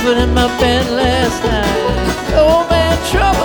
sleeping in my bed last night. Old man trouble